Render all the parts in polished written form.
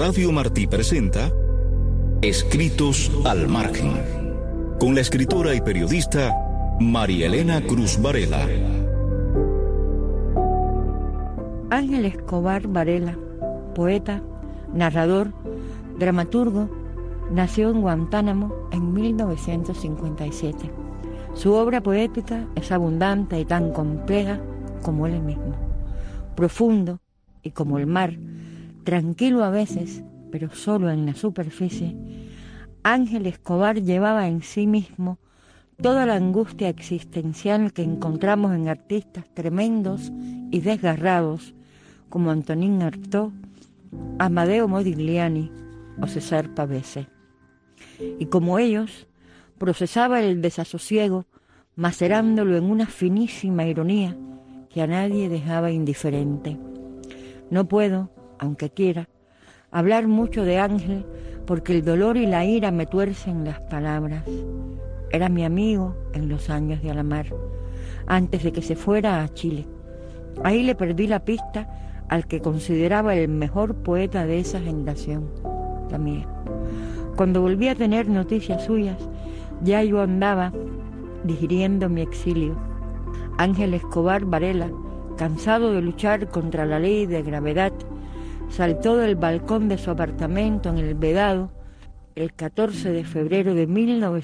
Radio Martí presenta Escritos al Margen, con la escritora y periodista María Elena Cruz Varela. Ángel Escobar Varela, poeta, narrador, dramaturgo, nació en Guantánamo en 1957. Su obra poética es abundante y tan compleja como él mismo, profundo y como el mar, tranquilo a veces, pero solo en la superficie. Ángel Escobar llevaba en sí mismo toda la angustia existencial que encontramos en artistas tremendos y desgarrados como Antonín Artaud, Amadeo Modigliani o César Pavese. Y como ellos, procesaba el desasosiego, macerándolo en una finísima ironía que a nadie dejaba indiferente. No puedo, aunque quiera, hablar mucho de Ángel porque el dolor y la ira me tuercen las palabras. Era mi amigo en los años de Alamar, antes de que se fuera a Chile. Ahí le perdí la pista al que consideraba el mejor poeta de esa generación, la mía. Cuando volví a tener noticias suyas, ya yo andaba digiriendo mi exilio. Ángel Escobar Varela, cansado de luchar contra la ley de gravedad, saltó del balcón de su apartamento en El Vedado el 14 de febrero de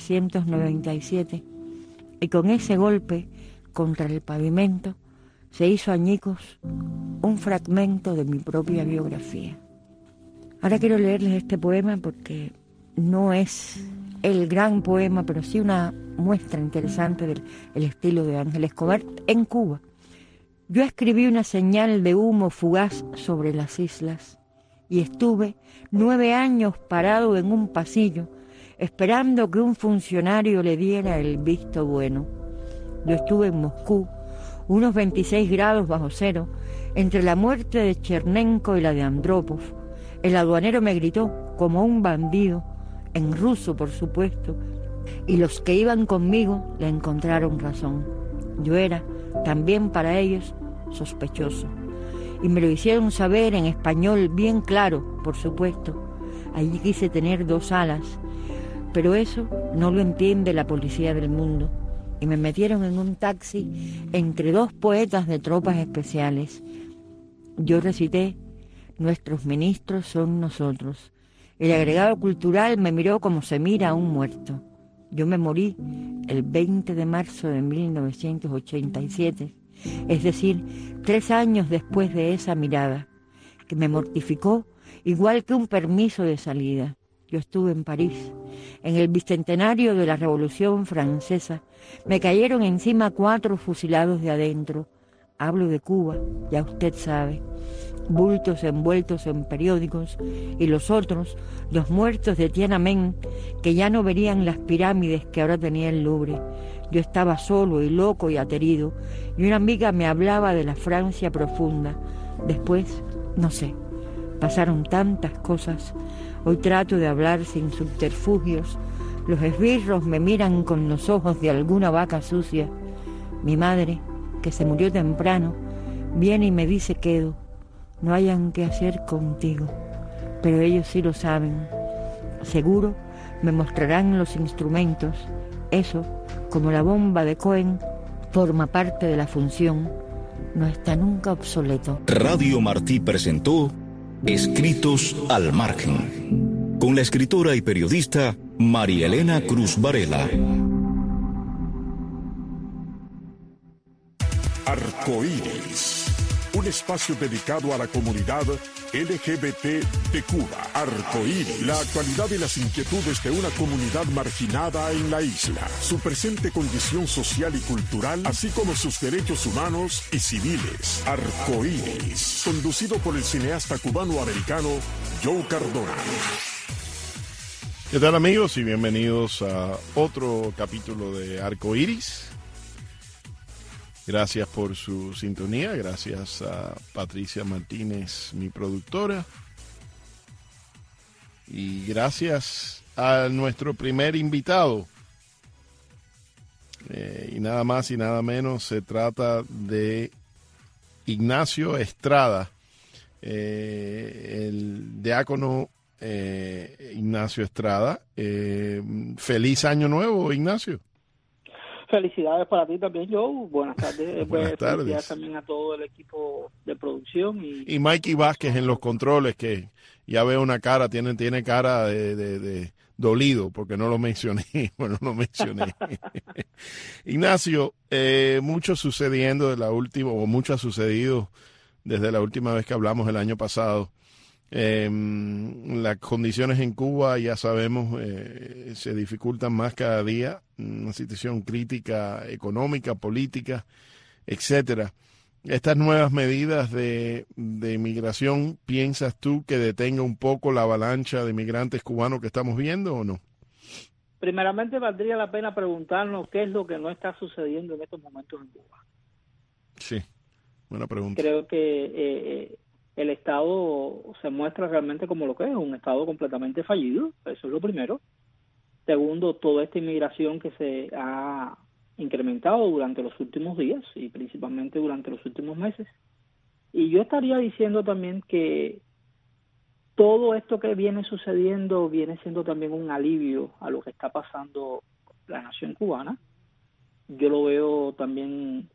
1997 y con ese golpe contra el pavimento se hizo añicos un fragmento de mi propia biografía. Ahora quiero leerles este poema porque no es el gran poema, pero sí una muestra interesante del estilo de Ángel Escobar en Cuba. Yo escribí una señal de humo fugaz sobre las islas y estuve 9 años parado en un pasillo esperando que un funcionario le diera el visto bueno. Yo estuve en Moscú, unos 26 grados bajo cero, entre la muerte de Chernenko y la de Andropov. El aduanero me gritó como un bandido, en ruso por supuesto, y los que iban conmigo le encontraron razón. Yo era, también para ellos, sospechoso. Y me lo hicieron saber en español bien claro, por supuesto. Allí quise tener 2 alas, pero eso no lo entiende la policía del mundo. Y me metieron en un taxi entre 2 poetas de tropas especiales. Yo recité: nuestros ministros son nosotros. El agregado cultural me miró como se mira a un muerto. Yo me morí el 20 de marzo de 1987, es decir, 3 años después de esa mirada, que me mortificó igual que un permiso de salida. Yo estuve en París, en el bicentenario de la Revolución Francesa. Me cayeron encima 4 fusilados de adentro. Hablo de Cuba, ya usted sabe. Bultos envueltos en periódicos, y los otros, los muertos de Tiananmen, que ya no verían las pirámides que ahora tenía el Louvre. Yo estaba solo y loco y aterido, y una amiga me hablaba de la Francia profunda. Después, no sé, pasaron tantas cosas. Hoy trato de hablar sin subterfugios. Los esbirros me miran con los ojos de alguna vaca sucia. Mi madre, que se murió temprano, viene y me dice quedo. No hayan que hacer contigo, pero ellos sí lo saben. Seguro me mostrarán los instrumentos. Eso, como la bomba de Cohen, forma parte de la función. No está nunca obsoleto. Radio Martí presentó Escritos al Margen, con la escritora y periodista María Elena Cruz Varela. Arcoíris, un espacio dedicado a la comunidad LGBT de Cuba. Arcoíris, la actualidad y las inquietudes de una comunidad marginada en la isla, su presente condición social y cultural, así como sus derechos humanos y civiles. Arcoíris, conducido por el cineasta cubano-americano Joe Cardona. ¿Qué tal, amigos? Y bienvenidos a otro capítulo de Arcoíris. Gracias por su sintonía, gracias a Patricia Martínez, mi productora, y gracias a nuestro primer invitado. Y nada más y nada menos, se trata de Ignacio Estrada, el diácono Ignacio Estrada. Feliz año nuevo, Ignacio. Felicidades para ti también, Joe. Buenas tardes. Buenas tardes. Felicidades también a todo el equipo de producción. Y Mikey Vázquez en los controles, que ya veo una cara, tiene cara de dolido, porque no lo mencioné. Bueno, no mencioné. Ignacio, mucho sucediendo mucho ha sucedido desde la última vez que hablamos el año pasado. Las condiciones en Cuba, ya sabemos, se dificultan más cada día, una situación crítica económica, política, etcétera. Estas nuevas medidas de inmigración, ¿piensas tú que detenga un poco la avalancha de migrantes cubanos que estamos viendo o no? Primeramente, valdría la pena preguntarnos qué es lo que no está sucediendo en estos momentos en Cuba. Sí, buena pregunta. Creo que el Estado se muestra realmente como lo que es, un Estado completamente fallido, eso es lo primero. Segundo, toda esta inmigración que se ha incrementado durante los últimos días y principalmente durante los últimos meses. Y yo estaría diciendo también que todo esto que viene sucediendo viene siendo también un alivio a lo que está pasando la nación cubana. Yo lo veo también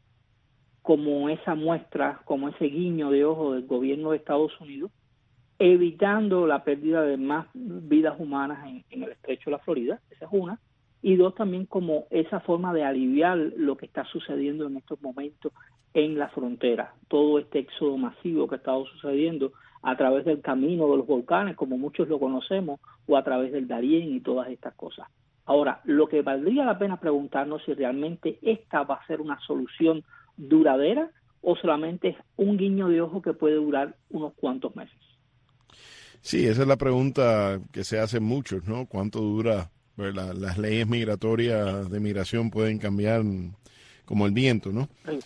como esa muestra, como ese guiño de ojo del gobierno de Estados Unidos, evitando la pérdida de más vidas humanas en el estrecho de la Florida, esa es una, y dos, también como esa forma de aliviar lo que está sucediendo en estos momentos en la frontera, todo este éxodo masivo que ha estado sucediendo a través del camino de los volcanes, como muchos lo conocemos, o a través del Darién y todas estas cosas. Ahora, lo que valdría la pena preguntarnos si realmente esta va a ser una solución duradera o solamente es un guiño de ojo que puede durar unos cuantos meses. Sí, esa es la pregunta que se hacen muchos, ¿no? ¿Cuánto dura? Las leyes migratorias de migración pueden cambiar como el viento, ¿no? Sí.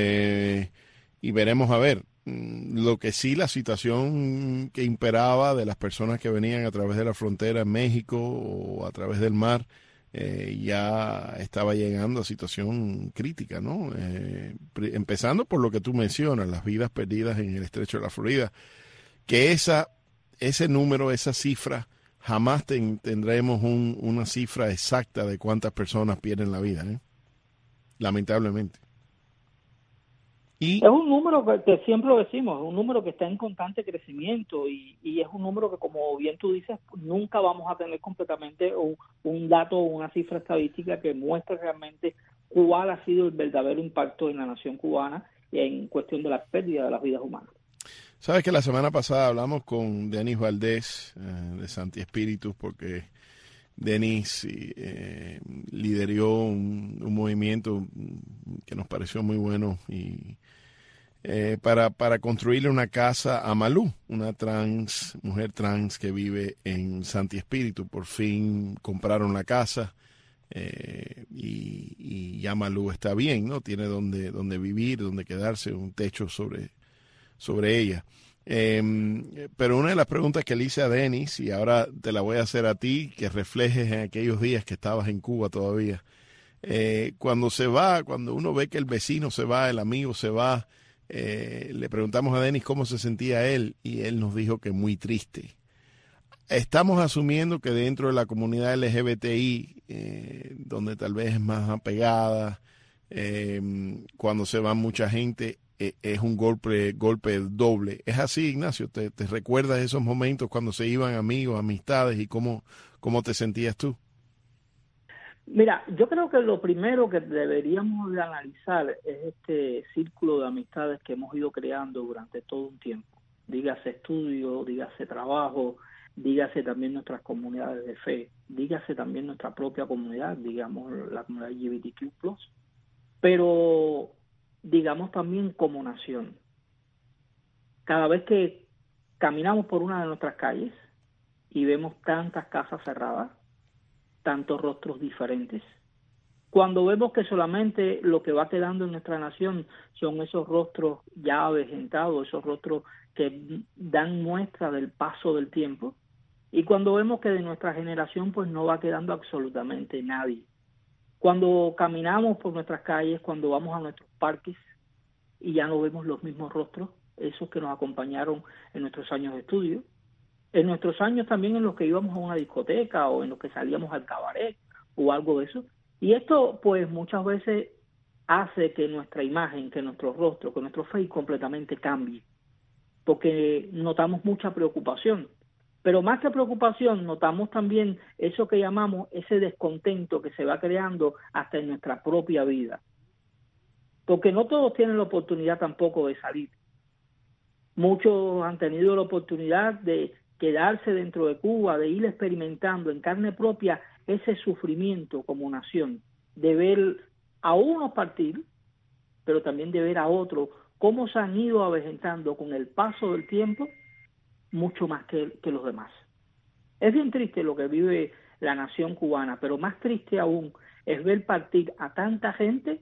Y veremos a ver. Lo que sí, la situación que imperaba de las personas que venían a través de la frontera en México o a través del mar, ya estaba llegando a situación crítica, ¿no? Empezando por lo que tú mencionas, las vidas perdidas en el estrecho de la Florida, que ese número, esa cifra, jamás tendremos una cifra exacta de cuántas personas pierden la vida, lamentablemente. Y es un número que siempre lo decimos, es un número que está en constante crecimiento y es un número que, como bien tú dices, nunca vamos a tener completamente un dato o una cifra estadística que muestre realmente cuál ha sido el verdadero impacto en la nación cubana en cuestión de la pérdida de las vidas humanas. Sabes que la semana pasada hablamos con Denis Valdés de Santi Espíritus, porque Denis lideró un movimiento que nos pareció muy bueno y para construirle una casa a Malú, una mujer trans que vive en Santi Espíritu. Por fin compraron la casa y ya Malú está bien, ¿no? Tiene donde vivir, donde quedarse, un techo sobre ella. Pero una de las preguntas que le hice a Denis, y ahora te la voy a hacer a ti, que reflejes en aquellos días que estabas en Cuba todavía, cuando uno ve que el vecino se va, el amigo se va, le preguntamos a Denis cómo se sentía él y él nos dijo que muy triste. Estamos asumiendo que dentro de la comunidad LGBTI, donde tal vez es más apegada, cuando se va mucha gente, es un golpe doble. ¿Es así, Ignacio? ¿Te recuerdas esos momentos cuando se iban amigos, amistades y cómo te sentías tú? Mira, yo creo que lo primero que deberíamos de analizar es este círculo de amistades que hemos ido creando durante todo un tiempo. Dígase estudio, dígase trabajo, dígase también nuestras comunidades de fe, dígase también nuestra propia comunidad, digamos la comunidad LGBTQ+, pero digamos también como nación. Cada vez que caminamos por una de nuestras calles y vemos tantas casas cerradas, tantos rostros diferentes, cuando vemos que solamente lo que va quedando en nuestra nación son esos rostros ya avejentados, esos rostros que dan muestra del paso del tiempo, y cuando vemos que de nuestra generación pues no va quedando absolutamente nadie. Cuando caminamos por nuestras calles, cuando vamos a nuestros parques y ya no vemos los mismos rostros, esos que nos acompañaron en nuestros años de estudio, en nuestros años también en los que íbamos a una discoteca o en los que salíamos al cabaret o algo de eso. Y esto pues muchas veces hace que nuestra imagen, que nuestro rostro, que nuestro face completamente cambie, porque notamos mucha preocupación. Pero más que preocupación, notamos también eso que llamamos ese descontento que se va creando hasta en nuestra propia vida. Porque no todos tienen la oportunidad tampoco de salir. Muchos han tenido la oportunidad de quedarse dentro de Cuba, de ir experimentando en carne propia ese sufrimiento como nación, de ver a unos partir, pero también de ver a otros cómo se han ido avejentando con el paso del tiempo mucho más que los demás. Es bien triste lo que vive la nación cubana, pero más triste aún es ver partir a tanta gente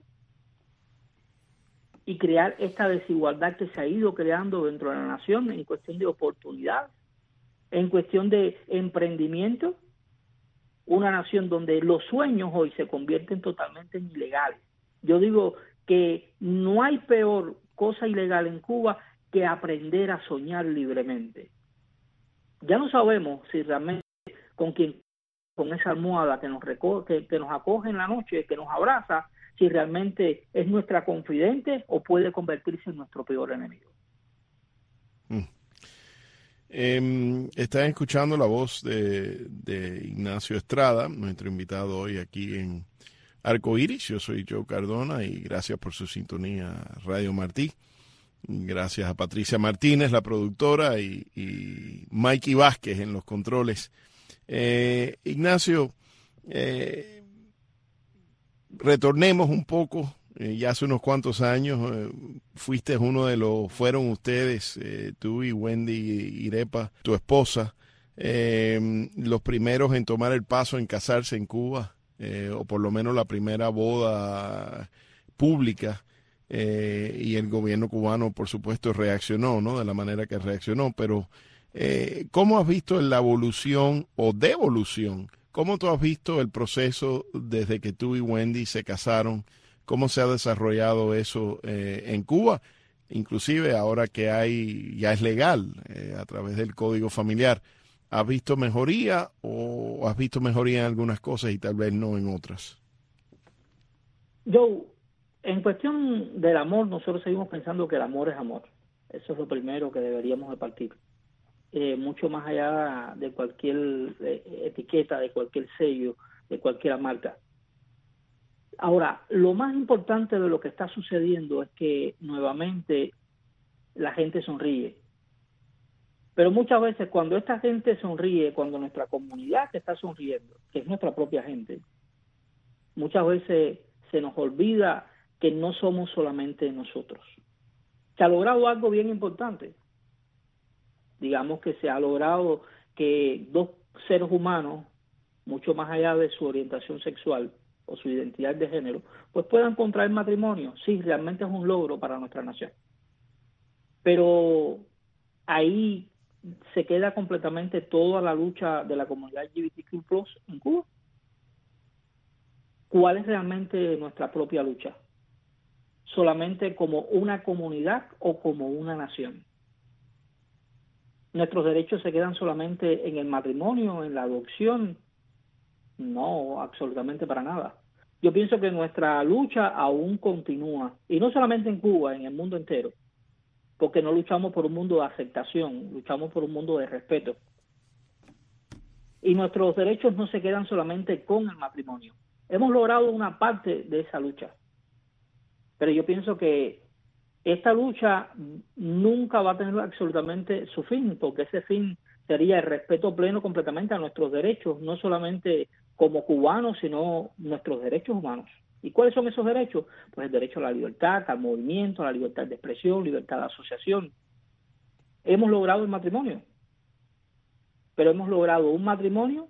y crear esta desigualdad que se ha ido creando dentro de la nación en cuestión de oportunidad, en cuestión de emprendimiento, una nación donde los sueños hoy se convierten totalmente en ilegales. Yo digo que no hay peor cosa ilegal en Cuba que aprender a soñar libremente. Ya no sabemos si realmente con esa almohada que nos acoge en la noche, que nos abraza, si realmente es nuestra confidente o puede convertirse en nuestro peor enemigo. Están escuchando la voz de Ignacio Estrada, nuestro invitado hoy aquí en Arcoíris. Yo soy Joe Cardona y gracias por su sintonía Radio Martí. Gracias a Patricia Martínez, la productora, y Mikey Vázquez en los controles. Ignacio, retornemos un poco. Ya hace unos cuantos años fueron ustedes, tú y Wendy Irepa, tu esposa, los primeros en tomar el paso en casarse en Cuba, o por lo menos la primera boda pública. Y el gobierno cubano, por supuesto, reaccionó, ¿no? De la manera que reaccionó, pero ¿cómo has visto la evolución o devolución? ¿Cómo tú has visto el proceso desde que tú y Wendy se casaron? ¿Cómo se ha desarrollado eso en Cuba? Inclusive ahora que ya es legal a través del Código Familiar. ¿Has visto mejoría o has visto mejoría en algunas cosas y tal vez no en otras? En cuestión del amor, nosotros seguimos pensando que el amor es amor. Eso es lo primero que deberíamos de partir. Mucho más allá de cualquier etiqueta, de cualquier sello, de cualquier marca. Ahora, lo más importante de lo que está sucediendo es que nuevamente la gente sonríe. Pero muchas veces cuando esta gente sonríe, cuando nuestra comunidad está sonriendo, que es nuestra propia gente, muchas veces se nos olvida que no somos solamente nosotros. Se ha logrado algo bien importante. Digamos que se ha logrado que dos seres humanos, mucho más allá de su orientación sexual o su identidad de género, pues puedan contraer matrimonio. Sí, realmente es un logro para nuestra nación. Pero ahí se queda completamente toda la lucha de la comunidad LGBTQ+ en Cuba. ¿Cuál es realmente nuestra propia lucha? ¿Solamente como una comunidad o como una nación? ¿Nuestros derechos se quedan solamente en el matrimonio, en la adopción? No, absolutamente para nada. Yo pienso que nuestra lucha aún continúa, y no solamente en Cuba, en el mundo entero, porque no luchamos por un mundo de aceptación, luchamos por un mundo de respeto. Y nuestros derechos no se quedan solamente con el matrimonio. Hemos logrado una parte de esa lucha, pero yo pienso que esta lucha nunca va a tener absolutamente su fin, porque ese fin sería el respeto pleno completamente a nuestros derechos, no solamente como cubanos, sino nuestros derechos humanos. ¿Y cuáles son esos derechos? Pues el derecho a la libertad, al movimiento, a la libertad de expresión, libertad de asociación. Hemos logrado el matrimonio, pero hemos logrado un matrimonio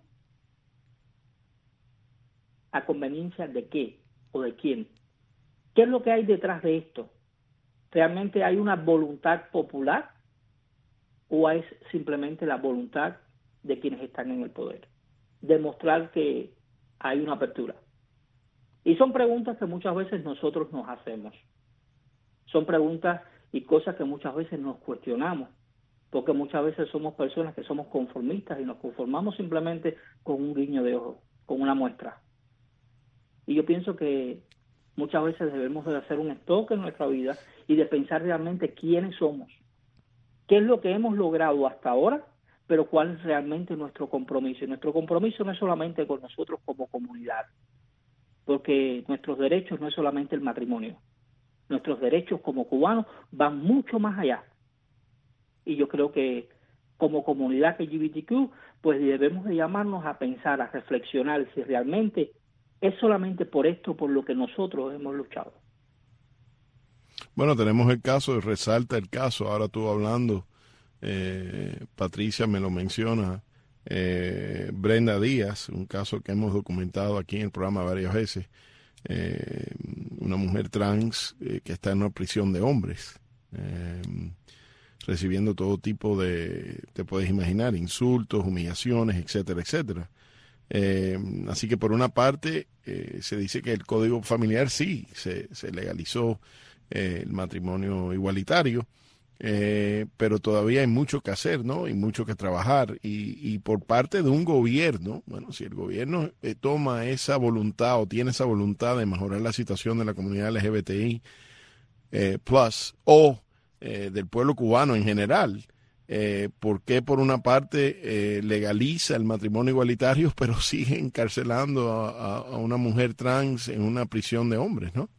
a conveniencia de qué o de quién. ¿Qué es lo que hay detrás de esto? ¿Realmente hay una voluntad popular o es simplemente la voluntad de quienes están en el poder? Demostrar que hay una apertura. Y son preguntas que muchas veces nosotros nos hacemos. Son preguntas y cosas que muchas veces nos cuestionamos, porque muchas veces somos personas que somos conformistas y nos conformamos simplemente con un guiño de ojo, con una muestra. Y yo pienso que muchas veces debemos de hacer un stop en nuestra vida y de pensar realmente quiénes somos, qué es lo que hemos logrado hasta ahora, pero cuál es realmente nuestro compromiso. Y nuestro compromiso no es solamente con nosotros como comunidad, porque nuestros derechos no es solamente el matrimonio. Nuestros derechos como cubanos van mucho más allá. Y yo creo que como comunidad LGBTQ, pues debemos de llamarnos a pensar, a reflexionar si realmente es solamente por esto por lo que nosotros hemos luchado. Bueno, tenemos el caso, resalta el caso, ahora tú hablando, Patricia me lo menciona, Brenda Díaz, un caso que hemos documentado aquí en el programa varias veces, una mujer trans que está en una prisión de hombres, recibiendo todo tipo de, te puedes imaginar, insultos, humillaciones, etcétera, etcétera. Así que por una parte se dice que el Código Familiar sí se legalizó el matrimonio igualitario, pero todavía hay mucho que hacer, ¿no? Y mucho que trabajar. Y por parte de un gobierno, bueno, si el gobierno toma esa voluntad o tiene esa voluntad de mejorar la situación de la comunidad LGBTI plus o del pueblo cubano en general, ¿por qué por una parte legaliza el matrimonio igualitario pero sigue encarcelando a una mujer trans en una prisión de hombres, ¿no?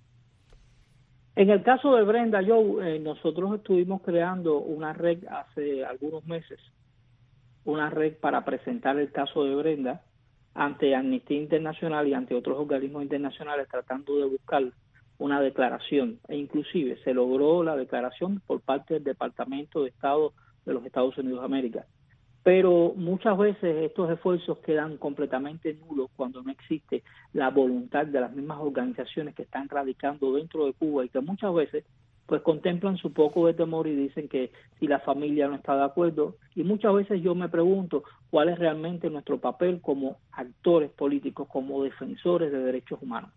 En el caso de Brenda, Joe, nosotros estuvimos creando una red hace algunos meses, una red para presentar el caso de Brenda ante Amnistía Internacional y ante otros organismos internacionales, tratando de buscar una declaración, e inclusive se logró la declaración por parte del Departamento de Estado de los Estados Unidos de América. Pero muchas veces estos esfuerzos quedan completamente nulos cuando no existe la voluntad de las mismas organizaciones que están radicando dentro de Cuba y que muchas veces pues contemplan su poco de temor y dicen que si la familia no está de acuerdo. Y muchas veces yo me pregunto cuál es realmente nuestro papel como actores políticos, como defensores de derechos humanos.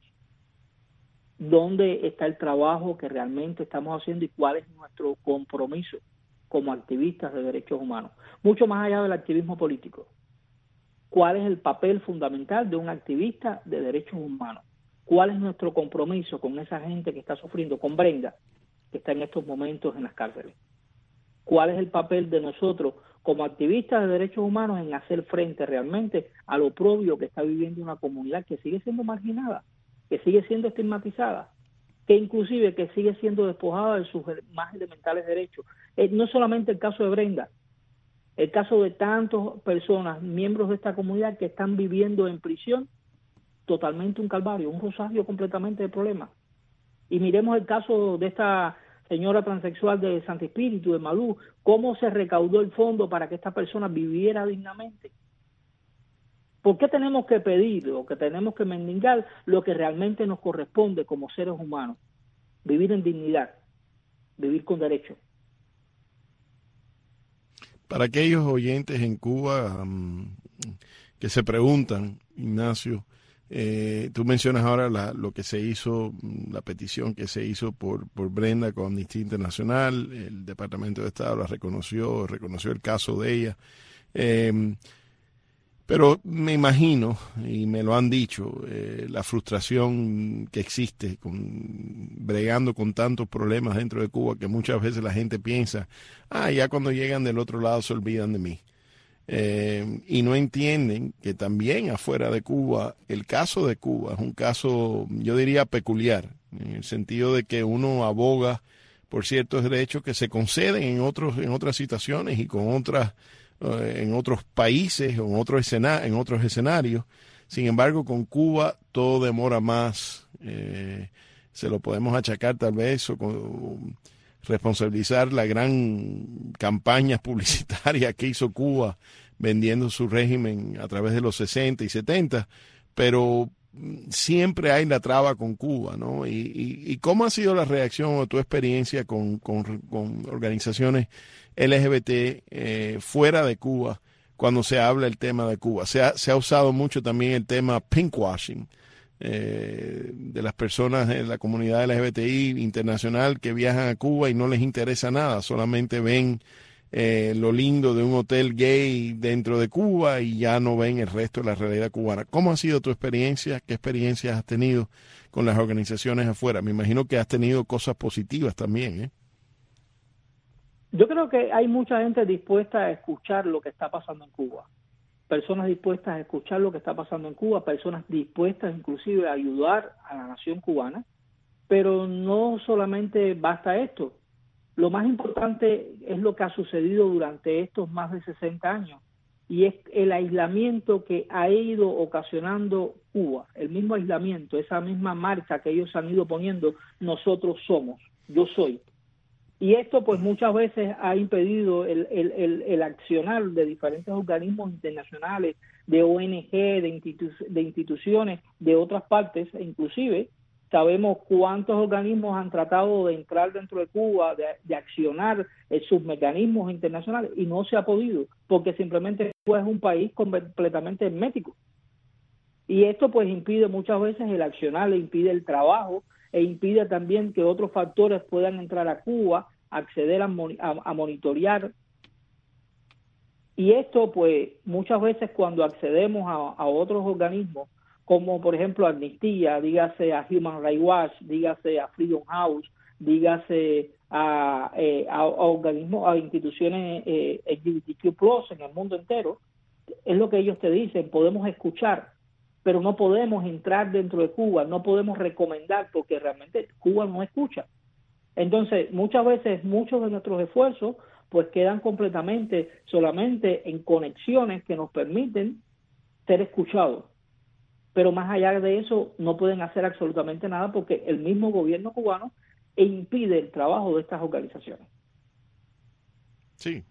¿Dónde está el trabajo que realmente estamos haciendo y cuál es nuestro compromiso como activistas de derechos humanos? Mucho más allá del activismo político. ¿Cuál es el papel fundamental de un activista de derechos humanos? ¿Cuál es nuestro compromiso con esa gente que está sufriendo, con Brenda, que está en estos momentos en las cárceles? ¿Cuál es el papel de nosotros como activistas de derechos humanos en hacer frente realmente a lo propio que está viviendo una comunidad que sigue siendo marginada, que sigue siendo estigmatizada, que inclusive que sigue siendo despojada de sus más elementales derechos? No solamente el caso de Brenda, el caso de tantas personas, miembros de esta comunidad que están viviendo en prisión, totalmente un calvario, un rosario completamente de problemas. Y miremos el caso de esta señora transexual de Santo Espíritu, de Malú, cómo se recaudó el fondo para que esta persona viviera dignamente. ¿Por qué tenemos que pedir o que tenemos que mendigar lo que realmente nos corresponde como seres humanos? Vivir en dignidad, vivir con derecho. Para aquellos oyentes en Cuba que se preguntan, Ignacio, tú mencionas ahora lo que se hizo, la petición que se hizo por Brenda con Amnistía Internacional, el Departamento de Estado la reconoció el caso de ella. Pero me imagino, y me lo han dicho, la frustración que existe bregando con tantos problemas dentro de Cuba, que muchas veces la gente piensa, ya cuando llegan del otro lado se olvidan de mí. Y no entienden que también afuera de Cuba, el caso de Cuba es un caso, yo diría, peculiar, en el sentido de que uno aboga por ciertos derechos que se conceden en otras situaciones y en otros países o en otros escenarios. Sin embargo, con Cuba todo demora más. Se lo podemos achacar tal vez o responsabilizar la gran campaña publicitaria que hizo Cuba vendiendo su régimen a través de los 60 y 70, pero siempre hay la traba con Cuba, ¿no? ¿Y cómo ha sido la reacción o tu experiencia con organizaciones LGBT fuera de Cuba cuando se habla el tema de Cuba? Se ha usado mucho también el tema pinkwashing, de las personas de la comunidad LGBTI internacional que viajan a Cuba y no les interesa nada, solamente ven lo lindo de un hotel gay dentro de Cuba y ya no ven el resto de la realidad cubana. ¿Cómo ha sido tu experiencia? ¿Qué experiencias has tenido con las organizaciones afuera? Me imagino que has tenido cosas positivas también, ¿eh? Yo creo que hay mucha gente dispuesta a escuchar lo que está pasando en Cuba. Personas dispuestas a escuchar lo que está pasando en Cuba, personas dispuestas inclusive a ayudar a la nación cubana, pero no solamente basta esto. Lo más importante es lo que ha sucedido durante estos más de 60 años, y es el aislamiento que ha ido ocasionando Cuba, el mismo aislamiento, esa misma marca que ellos han ido poniendo, nosotros somos, yo soy. Y esto pues muchas veces ha impedido el accionar de diferentes organismos internacionales, de ONG, de instituciones de otras partes, e inclusive sabemos cuántos organismos han tratado de entrar dentro de Cuba, de accionar sus mecanismos internacionales, y no se ha podido, porque simplemente Cuba es un país completamente hermético. Y esto pues impide muchas veces el accionar, le impide el trabajo, e impide también que otros factores puedan entrar a Cuba, acceder a monitorear. Y esto pues muchas veces cuando accedemos a otros organismos, como por ejemplo Amnistía, dígase a Human Rights Watch, dígase a Freedom House, dígase a organismos, a instituciones LGBTQ+ en el mundo entero, es lo que ellos te dicen: podemos escuchar, pero no podemos entrar dentro de Cuba, no podemos recomendar, porque realmente Cuba no escucha. Entonces, muchas veces, muchos de nuestros esfuerzos pues quedan completamente solamente en conexiones que nos permiten ser escuchados. Pero más allá de eso, no pueden hacer absolutamente nada, porque el mismo gobierno cubano impide el trabajo de estas organizaciones. Sí,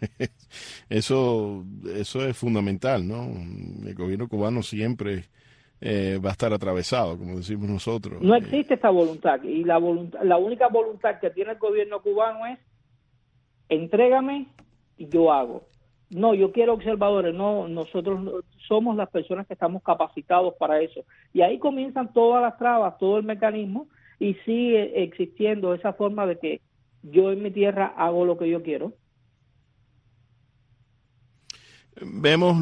eso es fundamental, ¿no? El gobierno cubano siempre va a estar atravesado, como decimos nosotros. No existe esta voluntad, y la única voluntad que tiene el gobierno cubano es: entrégame y yo hago. No, yo quiero observadores. No, nosotros somos las personas que estamos capacitados para eso. Y ahí comienzan todas las trabas, todo el mecanismo, y sigue existiendo esa forma de que yo en mi tierra hago lo que yo quiero. Vemos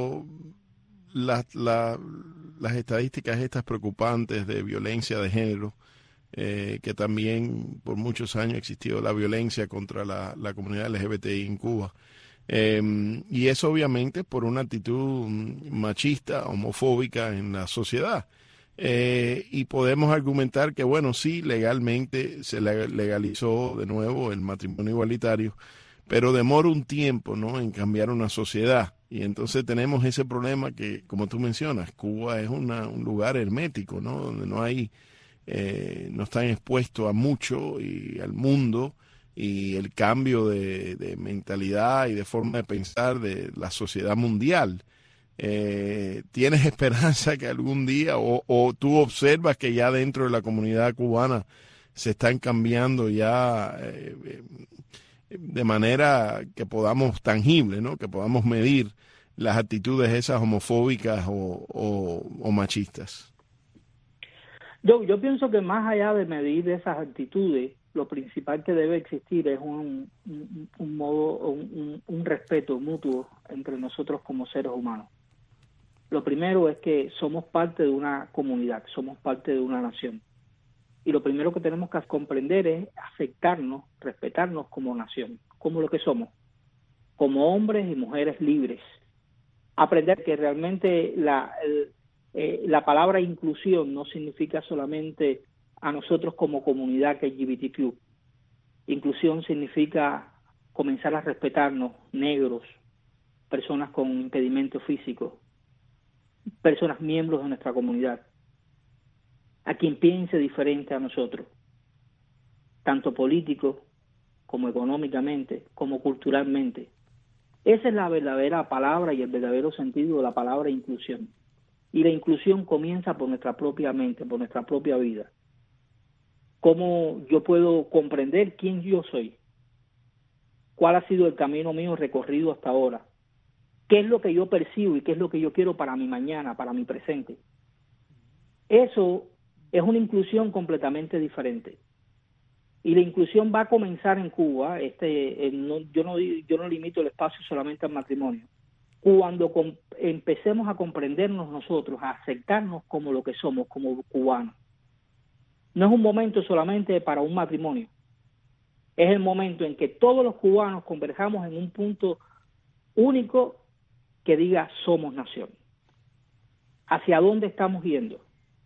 las estadísticas estas preocupantes de violencia de género, que también por muchos años ha existido la violencia contra la comunidad LGBTI en Cuba. Y eso obviamente por una actitud machista, homofóbica en la sociedad. Y podemos argumentar que, bueno, sí, legalmente se legalizó de nuevo el matrimonio igualitario, pero demora un tiempo, ¿no?, en cambiar una sociedad. Y entonces tenemos ese problema que, como tú mencionas, Cuba es un lugar hermético, ¿no?, donde no están expuestos a mucho y al mundo, y el cambio de mentalidad y de forma de pensar de la sociedad mundial. ¿Tienes esperanza que algún día, o tú observas que ya dentro de la comunidad cubana se están cambiando ya de manera que podamos tangible, ¿no?, que podamos medir las actitudes esas homofóbicas o machistas? Yo pienso que más allá de medir esas actitudes, lo principal que debe existir es un respeto mutuo entre nosotros como seres humanos. Lo primero es que somos parte de una comunidad, somos parte de una nación. Y lo primero que tenemos que comprender es aceptarnos, respetarnos como nación, como lo que somos, como hombres y mujeres libres. Aprender que realmente la palabra inclusión no significa solamente a nosotros como comunidad LGBTQ. Inclusión significa comenzar a respetarnos, negros, personas con impedimentos físicos, personas miembros de nuestra comunidad, a quien piense diferente a nosotros, tanto político como económicamente, como culturalmente. Esa es la verdadera palabra y el verdadero sentido de la palabra inclusión. Y la inclusión comienza por nuestra propia mente, por nuestra propia vida. ¿Cómo yo puedo comprender quién yo soy? ¿Cuál ha sido el camino mío recorrido hasta ahora? ¿Qué es lo que yo percibo y qué es lo que yo quiero para mi mañana, para mi presente? Eso es una inclusión completamente diferente. Y la inclusión va a comenzar en Cuba. Yo no limito el espacio solamente al matrimonio. Cuando empecemos a comprendernos nosotros, a aceptarnos como lo que somos, como cubanos. No es un momento solamente para un matrimonio. Es el momento en que todos los cubanos converjamos en un punto único que diga somos nación. ¿Hacia dónde estamos yendo?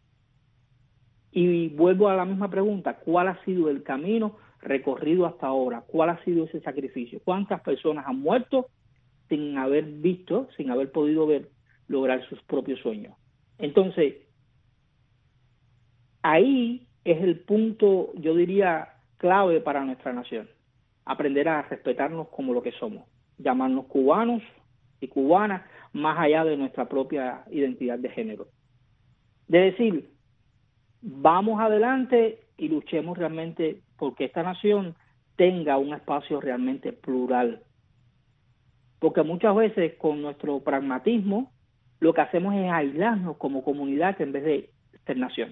Y vuelvo a la misma pregunta, ¿cuál ha sido el camino recorrido hasta ahora? ¿Cuál ha sido ese sacrificio? ¿Cuántas personas han muerto sin haber visto, sin haber podido ver, lograr sus propios sueños? Entonces, ahí es el punto, yo diría, clave para nuestra nación. Aprender a respetarnos como lo que somos. Llamarnos cubanos y cubanas más allá de nuestra propia identidad de género. De decir, vamos adelante y luchemos realmente porque esta nación tenga un espacio realmente plural. Porque muchas veces con nuestro pragmatismo lo que hacemos es aislarnos como comunidad en vez de ser nación.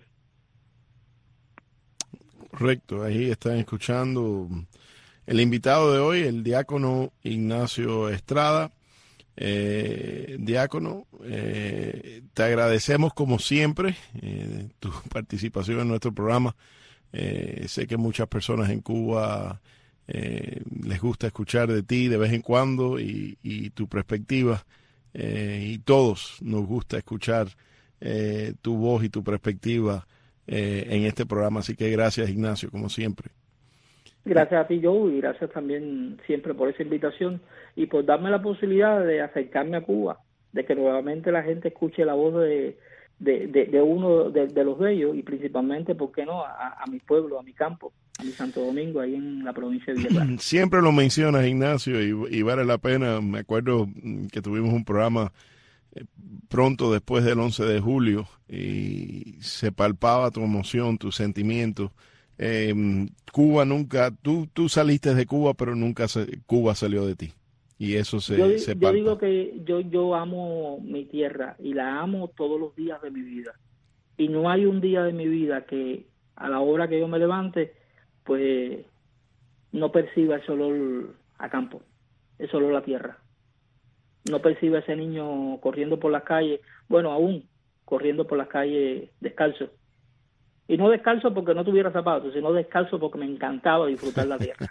Correcto, ahí están escuchando el invitado de hoy, el diácono Ignacio Estrada. Diácono, te agradecemos como siempre tu participación en nuestro programa. Sé que muchas personas en Cuba les gusta escuchar de ti de vez en cuando y tu perspectiva, y todos nos gusta escuchar tu voz y tu perspectiva en este programa, así que gracias, Ignacio, como siempre. Gracias a ti, Joe, y gracias también siempre por esa invitación y por darme la posibilidad de acercarme a Cuba, de que nuevamente la gente escuche la voz de uno de los de ellos y principalmente, ¿por qué no?, a mi pueblo, a mi campo, a mi Santo Domingo, ahí en la provincia de Villa Clara. Siempre lo mencionas, Ignacio, y vale la pena. Me acuerdo que tuvimos un programa pronto después del 11 de julio y se palpaba tu emoción, tu sentimiento. Cuba nunca, tú saliste de Cuba, pero nunca Cuba salió de ti, y eso se palpa. Yo digo que yo amo mi tierra y la amo todos los días de mi vida, y no hay un día de mi vida que a la hora que yo me levante pues no perciba ese olor a campo, ese olor a tierra, no perciba ese niño corriendo por las calles, bueno, aún corriendo por las calles descalzo. Y no descalzo porque no tuviera zapatos, sino descalzo porque me encantaba disfrutar la tierra.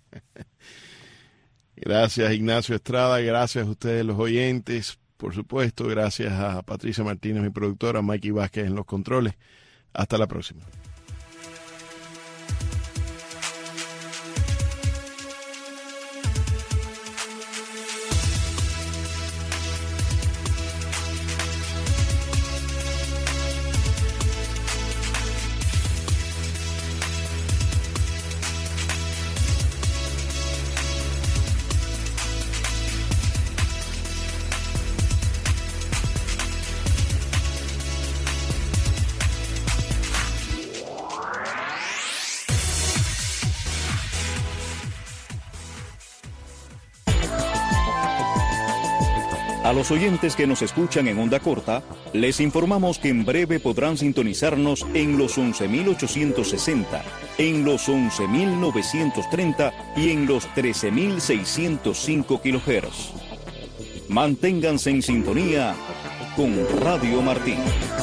Gracias, Ignacio Estrada. Gracias a ustedes, los oyentes. Por supuesto, gracias a Patricia Martínez, mi productora, Mikey Vázquez en los controles. Hasta la próxima. A los oyentes que nos escuchan en onda corta, les informamos que en breve podrán sintonizarnos en los 11.860, en los 11.930 y en los 13.605 kHz. Manténganse en sintonía con Radio Martí.